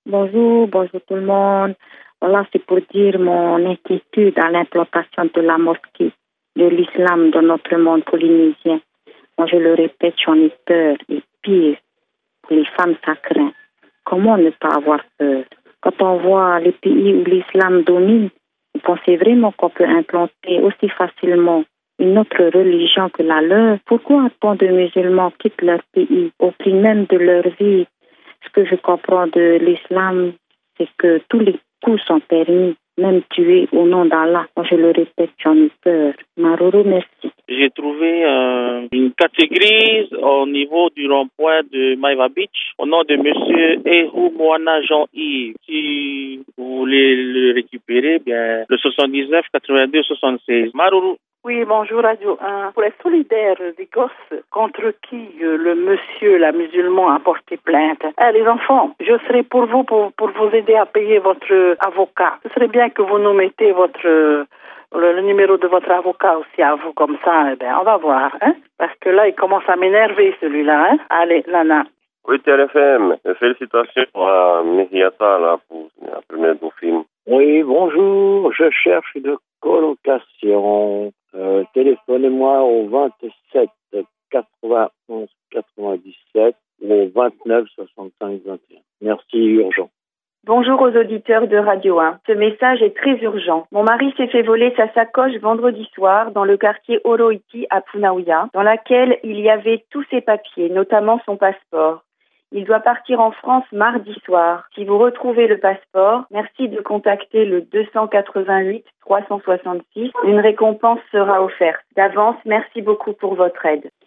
Bonjour tout le monde. Voilà, c'est pour dire mon inquiétude à l'implantation de la mosquée de l'islam dans notre monde polynésien. Moi, je le répète, j'en ai peur. Et pire, pour les femmes, ça craint. Comment ne pas avoir peur? Quand on voit les pays où l'islam domine, vous pensez vraiment qu'on peut implanter aussi facilement une autre religion que la leur? Pourquoi tant de musulmans quittent leur pays au prix même de leur vie? Ce que je comprends de l'islam, c'est que tous les coups sont permis, même tuer au nom d'Allah. Moi, je le répète, j'en ai peur. Maroro, merci. J'ai trouvé une catégorie au niveau du rond-point de Maiva Beach au nom de monsieur Ehou Moana Jean-Yves. Si vous voulez le récupérer, bien, le 79 82 76. Maruru. Oui, bonjour Radio 1. Pour être solidaire des gosses contre qui le monsieur, la musulman, a porté plainte. Les enfants, je serai pour vous aider à payer votre avocat. Ce serait bien que vous nous mettez le numéro de votre avocat aussi à vous, comme ça, on va voir, hein. Parce que là, il commence à m'énerver, celui-là, hein. Allez, Lana. Oui, TRFM. Félicitations à Mihiata, là, pour la première du film. Oui, bonjour. Je cherche une colocation. Téléphonez-moi au 27 91 97 ou au 29 65 21. Merci, urgent. Bonjour aux auditeurs de Radio 1. Ce message est très urgent. Mon mari s'est fait voler sa sacoche vendredi soir dans le quartier Oroiti à Punaouia, dans laquelle il y avait tous ses papiers, notamment son passeport. Il doit partir en France mardi soir. Si vous retrouvez le passeport, merci de contacter le 288 366. Une récompense sera offerte. D'avance, merci beaucoup pour votre aide.